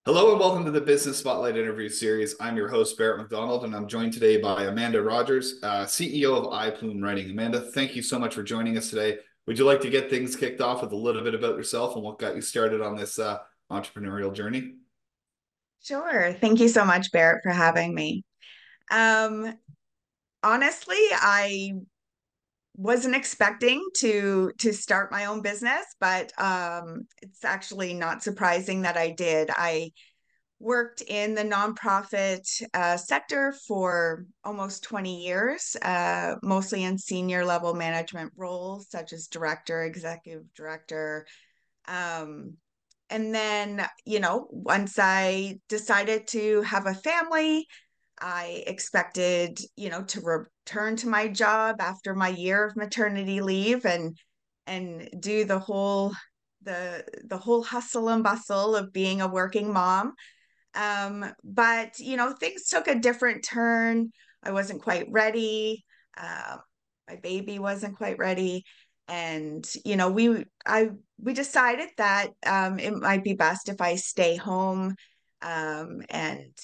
Hello and welcome to the Business Spotlight interview series. I'm your host, Barrett McDonald, and I'm joined today by Amanda Rogers, CEO of iPlume Writing. Amanda, thank you so much for joining us today. Would you like to get things kicked off with a little bit about yourself and what got you started on this entrepreneurial journey? Sure. Thank you so much, Barrett, for having me. Um, Honestly, I wasn't expecting to start my own business, but it's actually not surprising that I did. I worked in the nonprofit sector for almost 20 years, mostly in senior level management roles such as director, executive director. Um, and then, once I decided to have a family, I expected, to return to my job after my year of maternity leave and do the whole hustle and bustle of being a working mom. But things took a different turn. I wasn't quite ready. Uh, my baby wasn't quite ready. And we decided that it might be best if I stay home and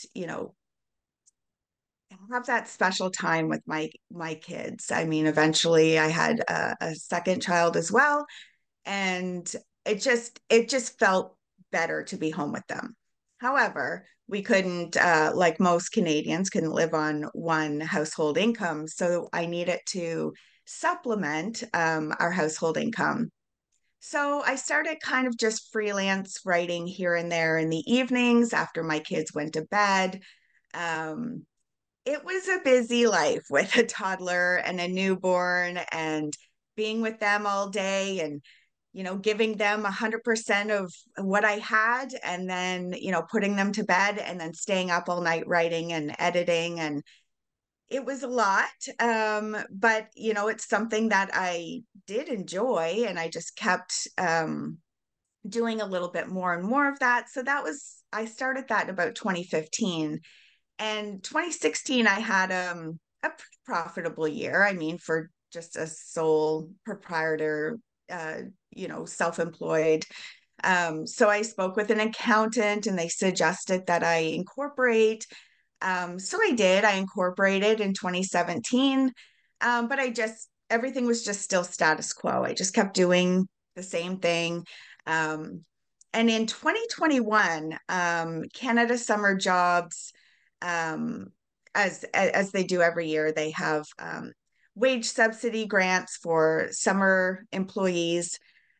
have that special time with my kids. I mean, eventually I had a second child as well, and it just felt better to be home with them. However, we couldn't, like most Canadians, couldn't live on one household income, so I needed to supplement our household income. So I started kind of just freelance writing here and there in the evenings after my kids went to bed. Um, it was a busy life with a toddler and a newborn and being with them all day and giving them 100% of what I had and then putting them to bed and then staying up all night writing and editing, and it was a lot. But it's something that I did enjoy, and I just kept doing a little bit more and more of that. So I started that in about 2015. And 2016, I had a pretty profitable year. I mean, for just a sole proprietor, uh, self-employed. So I spoke with an accountant and they suggested that I incorporate. So I did. I incorporated in 2017. But everything was just still status quo. I just kept doing the same thing. Um, and in 2021, Canada Summer Jobs, um, as they do every year, they have wage subsidy grants for summer employees,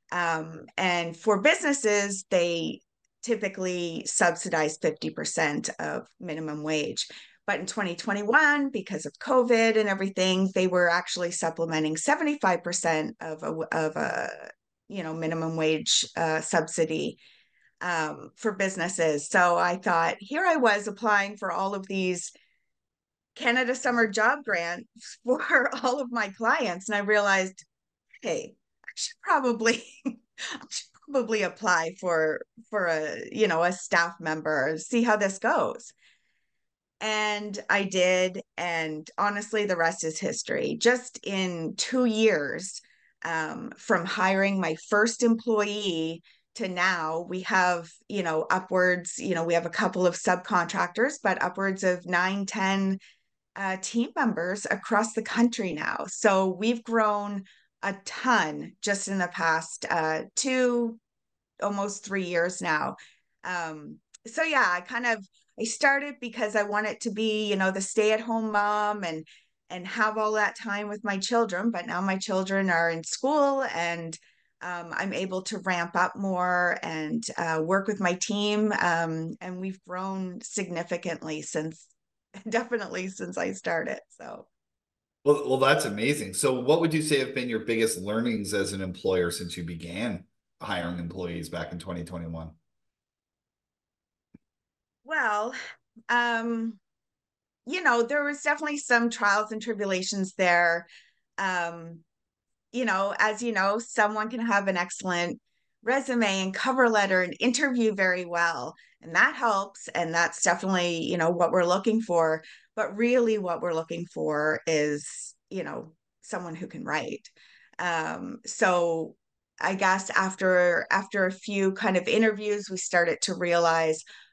and for businesses, they typically subsidize 50% of minimum wage. But in 2021, because of COVID and everything, they were actually supplementing 75% of a minimum wage subsidy for businesses. So I thought, here I was applying for all of these Canada Summer Job grants for all of my clients, and I realized, hey, I should probably I should probably apply for a staff member, see how this goes. And I did, and honestly, the rest is history. Just in 2 years, from hiring my first employee to now, we have, upwards, we have a couple of subcontractors, but upwards of 9, 10 team members across the country now. So we've grown a ton just in the past 2, almost 3 years now. So yeah, I started because I wanted to be, the stay-at-home mom and have all that time with my children. But now my children are in school and I'm able to ramp up more and work with my team. And we've grown significantly since definitely since I started. So, Well, that's amazing. So, what would you say have been your biggest learnings as an employer since you began hiring employees back in 2021? well, um, there was definitely some trials and tribulations there. Um, as you know, someone can have an excellent resume and cover letter and interview very well, and that helps. And that's definitely, what we're looking for. But really, what we're looking for is, someone who can write. So I guess after a few kind of interviews, we started to realize,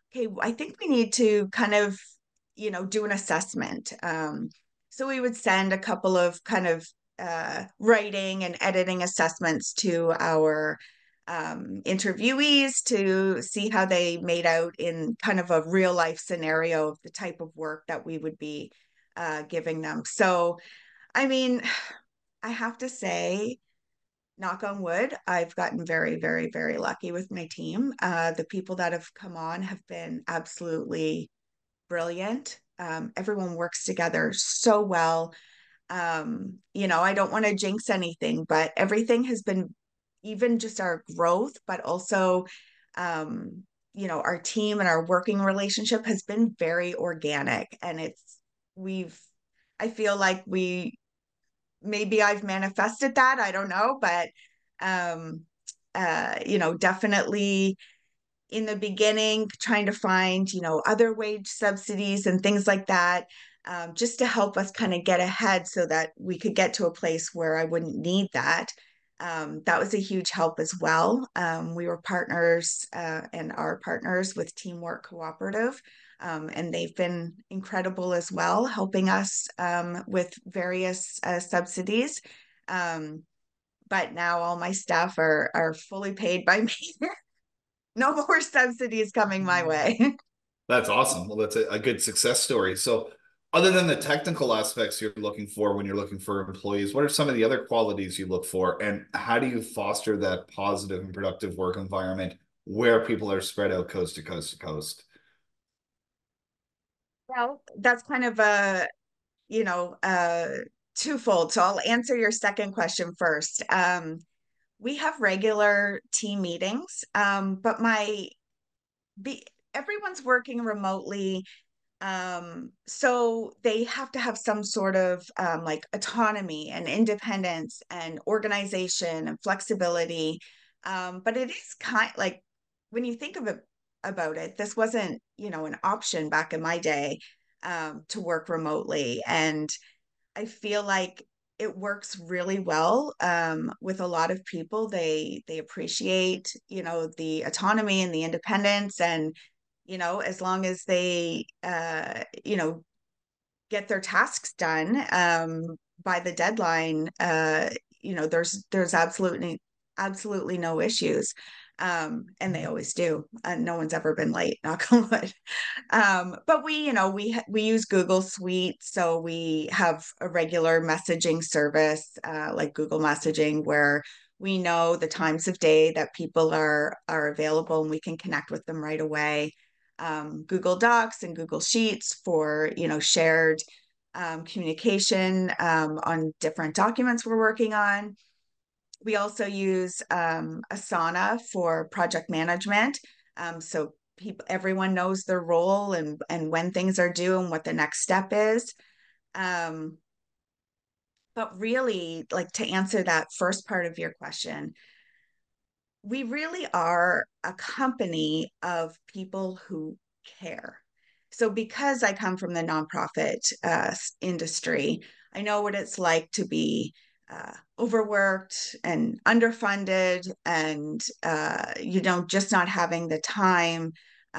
okay, I think we need to kind of, do an assessment. So we would send a couple of kind of writing and editing assessments to our interviewees to see how they made out in kind of a real life scenario of the type of work that we would be giving them. So, I mean, I have to say, knock on wood, I've gotten very, very, very lucky with my team. The people that have come on have been absolutely brilliant. Everyone works together so well. I don't want to jinx anything, but everything has been, even just our growth, but also, um, our team and our working relationship has been very organic. And we've, I feel like maybe I've manifested that. I don't know, but, um, definitely in the beginning, trying to find, other wage subsidies and things like that, just to help us kind of get ahead so that we could get to a place where I wouldn't need that. That was a huge help as well. We were partners and are partners with Teamwork Cooperative, and they've been incredible as well, helping us with various subsidies. Um, but now all my staff are fully paid by me. No more subsidies coming my way. That's awesome. Well, that's a good success story. So, other than the technical aspects you're looking for when you're looking for employees, what are some of the other qualities you look for, and how do you foster that positive and productive work environment where people are spread out coast to coast to coast? Well, that's kind of twofold. So I'll answer your second question first. We have regular team meetings, but everyone's working remotely. So they have to have some sort of like autonomy and independence and organization and flexibility. But it is kind like when you think of it about it, this wasn't, an option back in my day to work remotely. And I feel like it works really well with a lot of people. They appreciate, the autonomy and the independence, and as long as they get their tasks done by the deadline, there's absolutely no issues. And they always do. And no one's ever been late, knock on wood. But we use Google Suite, so we have a regular messaging service like Google Messaging, where we know the times of day that people are available, and we can connect with them right away. Google Docs and Google Sheets for shared communication on different documents we're working on. We also use Asana for project management. So everyone knows their role and when things are due and what the next step is. Um, but really, like, to answer that first part of your question, we really are a company of people who care. So, because I come from the nonprofit industry, I know what it's like to be overworked and underfunded, and just not having the time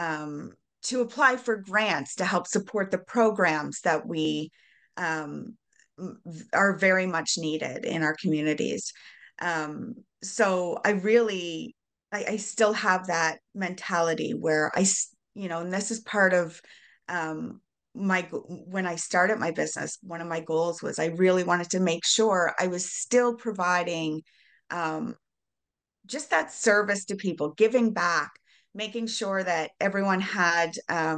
to apply for grants to help support the programs that we um, are very much needed in our communities. So I still have that mentality where and this is part of um, when I started my business, one of my goals was I really wanted to make sure I was still providing um, just that service to people, giving back, making sure that everyone had,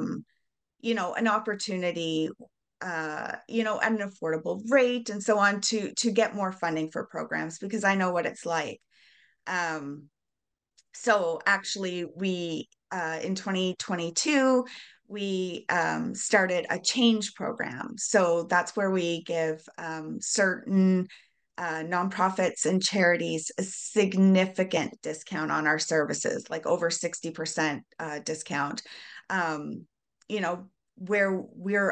an opportunity, at an affordable rate and so on to get more funding for programs, because I know what it's like. Um, so actually, we in 2022 we started a change program. So that's where we give certain nonprofits and charities a significant discount on our services, like over 60% discount. Um, you know, where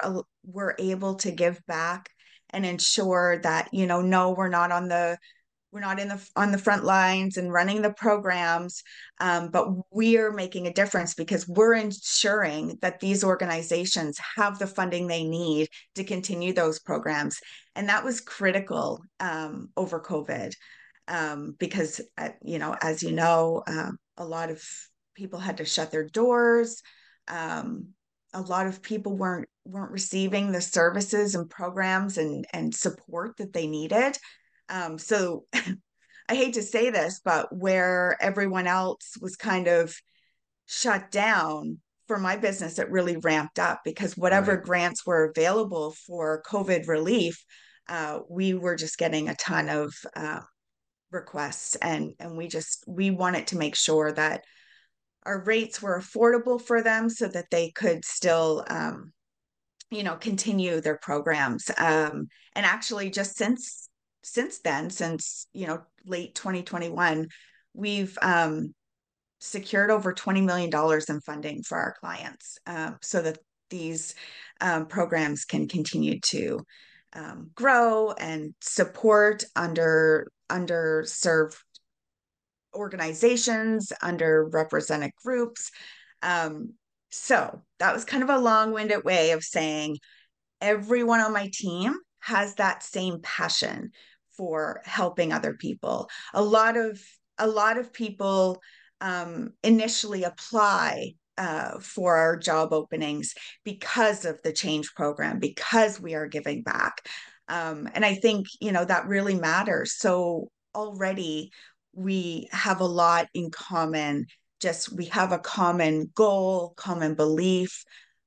we're able to give back and ensure that no, we're not on the we're not in the on the front lines and running the programs, but we are making a difference because we're ensuring that these organizations have the funding they need to continue those programs. And that was critical over COVID, because as you know, a lot of people had to shut their doors. Um, a lot of people weren't receiving the services and programs and support that they needed. So I hate to say this, but where everyone else was kind of shut down, for my business, it really ramped up because whatever Right. grants were available for COVID relief, we were just getting a ton of requests, and we wanted to make sure that our rates were affordable for them so that they could still continue their programs. And actually, just since then, since late 2021, we've secured over $20 million in funding for our clients, so that these programs can continue to grow and support underserved organizations, underrepresented groups. So that was kind of a long-winded way of saying everyone on my team has that same passion for helping other people. A lot of people initially apply for our job openings because of the change program, because we are giving back. And I think, that really matters. So already we have a lot in common. Just we have a common goal, common belief,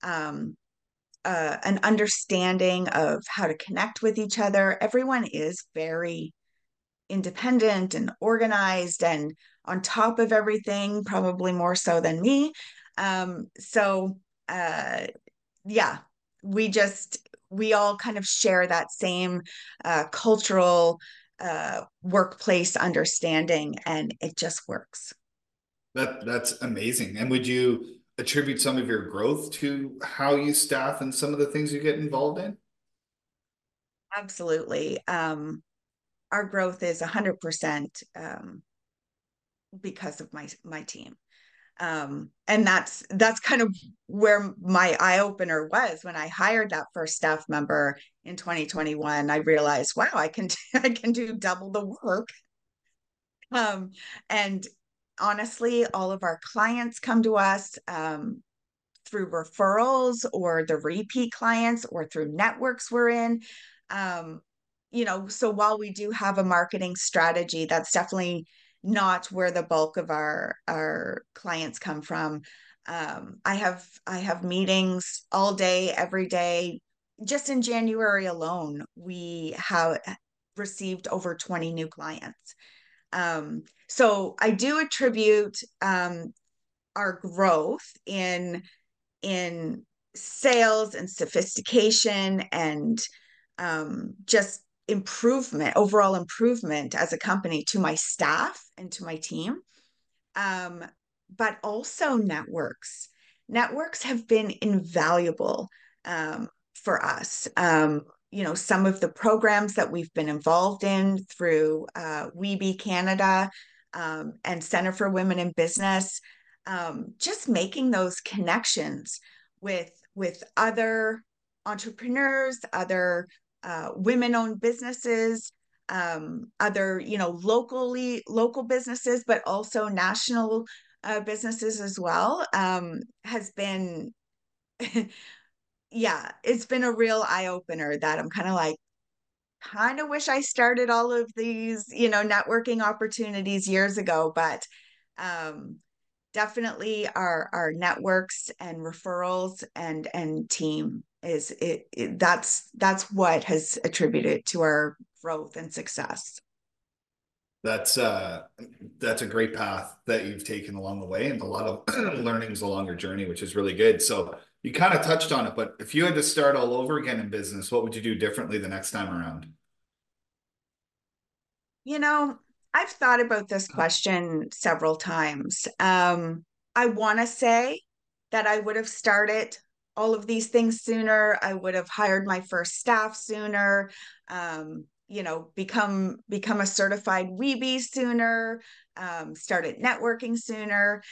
an understanding of how to connect with each other. Everyone is very independent and organized and on top of everything, probably more so than me. So, yeah, we all kind of share that same cultural workplace understanding, and it just works. That's amazing. And would you attribute some of your growth to how you staff and some of the things you get involved in? Absolutely. Our growth is 100% because of my team. And that's kind of where my eye opener was when I hired that first staff member in 2021. I realized, wow, I can I can do double the work. And honestly, all of our clients come to us through referrals or the repeat clients or through networks we're in. Um, so while we do have a marketing strategy, that's definitely not where the bulk of our clients come from. I have meetings all day, every day. Just in January alone, we have received over 20 new clients. So I do attribute our growth in sales and sophistication and just overall improvement as a company to my staff and to my team. Um, but also networks. Networks have been invaluable for us. Some of the programs that we've been involved in through WeBe Canada and Center for Women in Business, just making those connections with other entrepreneurs, other women-owned businesses, other local businesses, but also national businesses as well, has been yeah, it's been a real eye opener that I'm kind of like, kind of wish I started all of these, networking opportunities years ago, but um, definitely our networks and referrals and team that's what has attributed to our growth and success. That's uh that's a great path that you've taken along the way and a lot of learnings along your journey, which is really good. So you kind of touched on it, but if you had to start all over again in business, what would you do differently the next time around? You know, I've thought about this question several times. I want to say that I would have started all of these things sooner. I would have hired my first staff sooner. become a certified Weebie sooner, started networking sooner.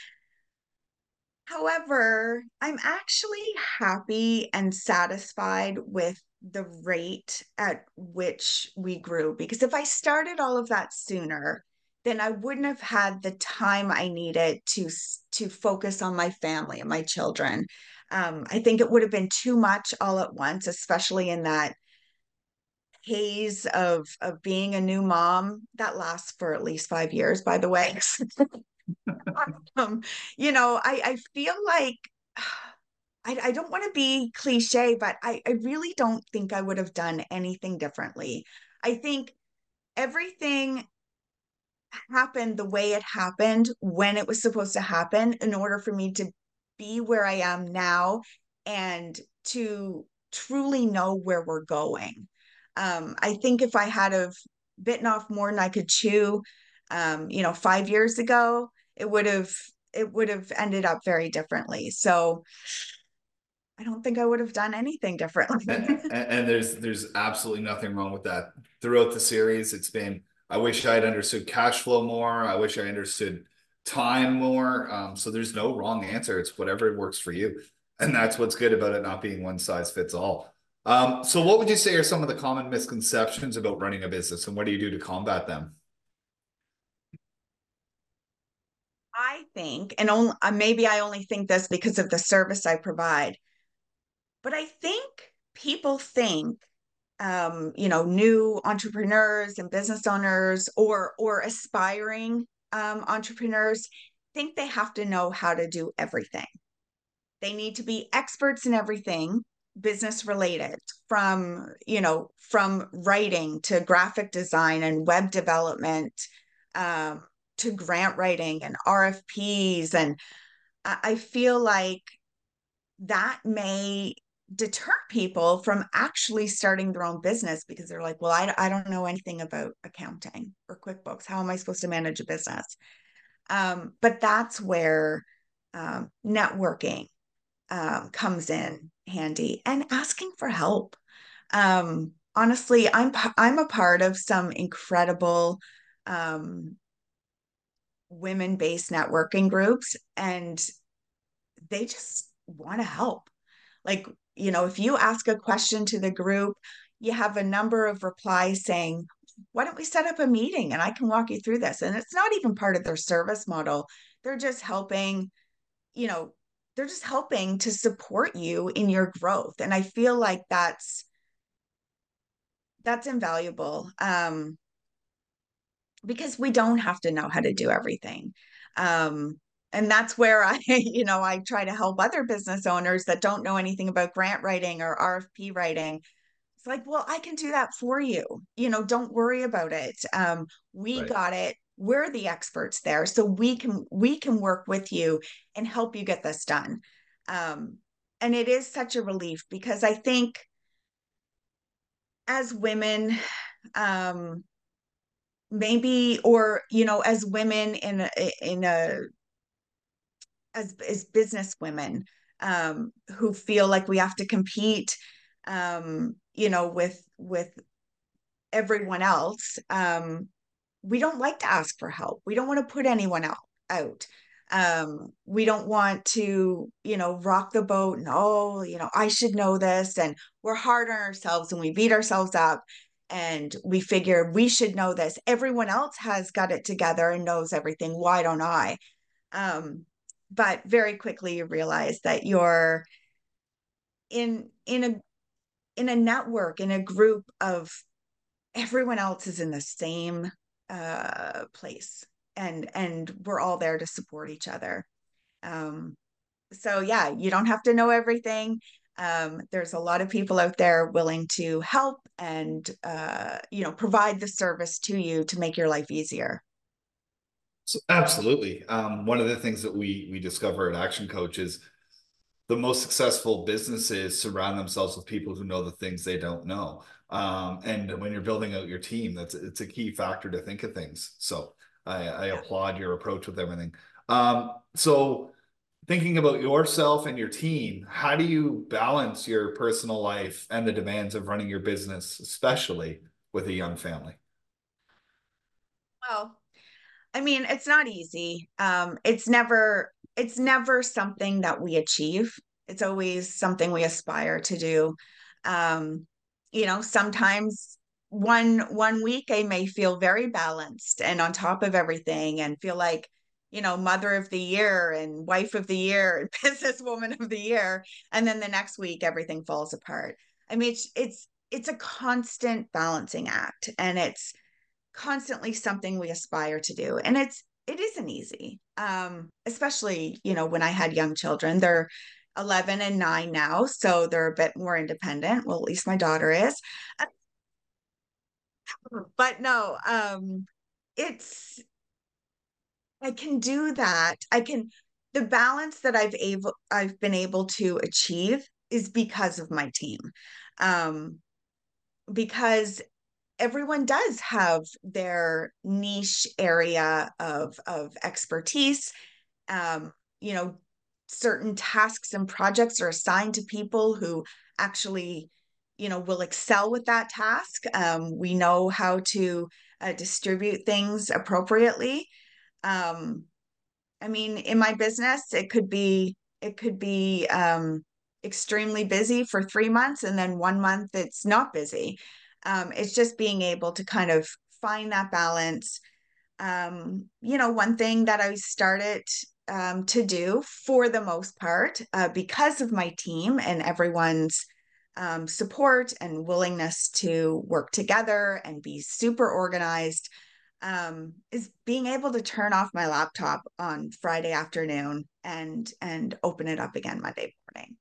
However, I'm actually happy and satisfied with the rate at which we grew, because if I started all of that sooner, then I wouldn't have had the time I needed to focus on my family and my children. I think it would have been too much all at once, especially in that haze of being a new mom that lasts for at least 5 years, by the way. um, I feel like I don't want to be cliche, but I really don't think I would have done anything differently. I think everything happened the way it happened when it was supposed to happen in order for me to be where I am now and to truly know where we're going. I think if I had have bitten off more than I could chew, 5 years ago, it would have ended up very differently. So I don't think I would have done anything differently. And there's absolutely nothing wrong with that. Throughout the series, it's been, I wish I had understood cash flow more. I wish I understood time more. So there's no wrong answer. It's whatever works for you. And that's what's good about it not being one size fits all. So what would you say are some of the common misconceptions about running a business, and what do you do to combat them? I think, and maybe I only think this because of the service I provide, but I think people think, new entrepreneurs and business owners or aspiring entrepreneurs think they have to know how to do everything. They need to be experts in everything business related, from writing to graphic design and web development, um, to grant writing and RFPs. And I feel like that may deter people from actually starting their own business because they're like, well, I don't know anything about accounting or QuickBooks. How am I supposed to manage a business? But that's where networking comes in handy, and asking for help. Honestly, I'm a part of some incredible um, women-based networking groups, and they just want to help. Like, if you ask a question to the group, you have a number of replies saying, why don't we set up a meeting and I can walk you through this? And it's not even part of their service model. They're just helping, you know, they're just helping to support you in your growth. And I feel like that's invaluable. Because we don't have to know how to do everything. Um, and that's where I try to help other business owners that don't know anything about grant writing or RFP writing. It's like, well, I can do that for you. Don't worry about it. We Right. got it. We're the experts there, so we can work with you and help you get this done. Um, and it is such a relief because I think as women, um, maybe, or as women in a as business women, who feel like we have to compete, with everyone else. We don't like to ask for help. We don't want to put anyone out. We don't want to, rock the boat and, oh, I should know this. And we're hard on ourselves and we beat ourselves up and we figure we should know this. Everyone else has got it together and knows everything. Why don't I? Um, but very quickly you realize that you're in a network, in a group of everyone else is in the same place, and we're all there to support each other. Um, so yeah, you don't have to know everything. There's a lot of people out there willing to help and provide the service to you to make your life easier. So absolutely. One of the things that we discover at Action Coach is the most successful businesses surround themselves with people who know the things they don't know. And when you're building out your team, it's a key factor to think of things. So I Yeah. applaud your approach with everything. So thinking about yourself and your team, how do you balance your personal life and the demands of running your business, especially? with a young family? Well, I mean, it's not easy. It's never something that we achieve. It's always something we aspire to do. Um, sometimes one week I may feel very balanced and on top of everything and feel like, mother of the year and wife of the year and businesswoman of the year. And then the next week everything falls apart. I mean, it's a constant balancing act, and it's constantly something we aspire to do. And it isn't easy. Especially, when I had young children. They're 11 and 9 now, so they're a bit more independent. Well, at least my daughter is. But no, it's I can do that. The balance that I've been able to achieve is because of my team. Um, because everyone does have their niche area of expertise. um, you know, Certain tasks and projects are assigned to people who actually, will excel with that task. We know how to distribute things appropriately. Um, I mean, in my business, it could be extremely busy for 3 months, and then 1 month it's not busy. It's just being able to kind of find that balance. One thing that I started to do for the most part, because of my team and everyone's support and willingness to work together and be super organized, is being able to turn off my laptop on Friday afternoon and open it up again Monday morning.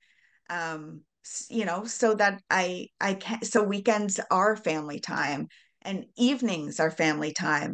So that I can so weekends are family time and evenings are family time.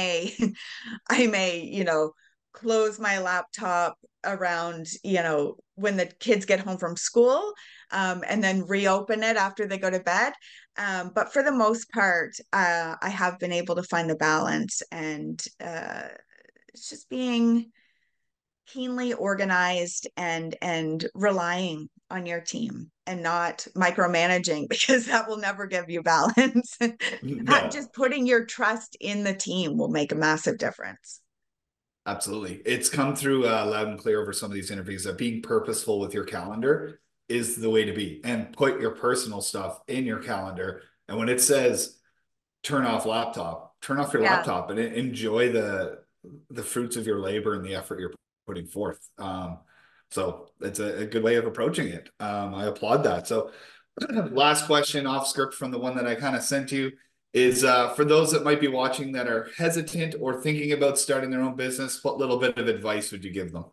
I may close my laptop around, when the kids get home from school, and then reopen it after they go to bed. But for the most part, I have been able to find the balance, and it's just being keenly organized and relying on your team and not micromanaging because that will never give you balance. No, Just putting your trust in the team will make a massive difference. absolutely. It's come through loud and clear over some of these interviews that being purposeful with your calendar is the way to be, and put your personal stuff in your calendar. And when it says turn off your Yeah. laptop and enjoy the fruits of your labor and the effort you're putting forth. So it's a good way of approaching it. I applaud that. So last question off script from the one that I kind of sent you is for those that might be watching that are hesitant or thinking about starting their own business, what little bit of advice would you give them?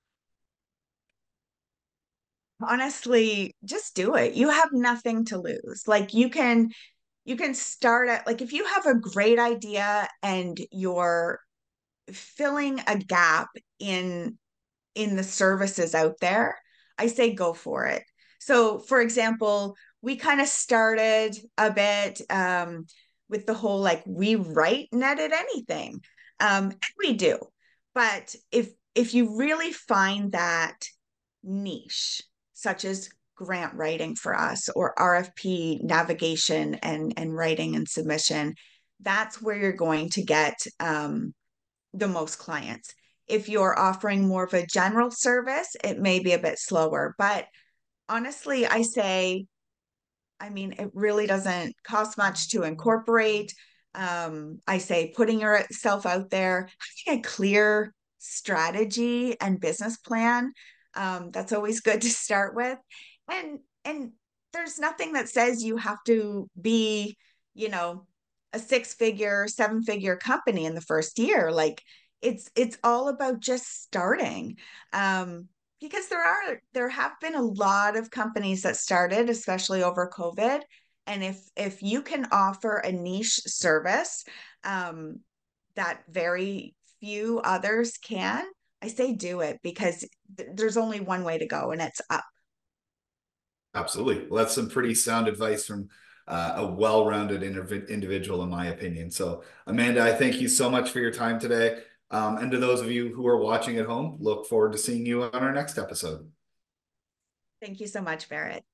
Honestly, just do it. You have nothing to lose. Like you can start at, like, if you have a great idea and you're filling a gap in in the services out there, I say go for it. So, for example, we kind of started a bit with the whole, like, we write and edit anything. We do. But if you really find that niche, such as grant writing for us or RFP navigation and writing and submission, that's where you're going to get the most clients. If you're offering more of a general service, it may be a bit slower. But honestly, I mean, it really doesn't cost much to incorporate. I say putting yourself out there, having a clear strategy and business plan. That's always good to start with. And there's nothing that says you have to be, you know, a six-figure, seven-figure company in the first year. Like it's all about just starting. Because there have been a lot of companies that started, especially over COVID. And if you can offer a niche service um, that very few others can, I say do it, because there's only one way to go, and it's up. Absolutely. Well, that's some pretty sound advice from a well-rounded individual, in my opinion. So, Amanda, I thank you so much for your time today. And to those of you who are watching at home, look forward to seeing you on our next episode. Thank you so much, Barrett.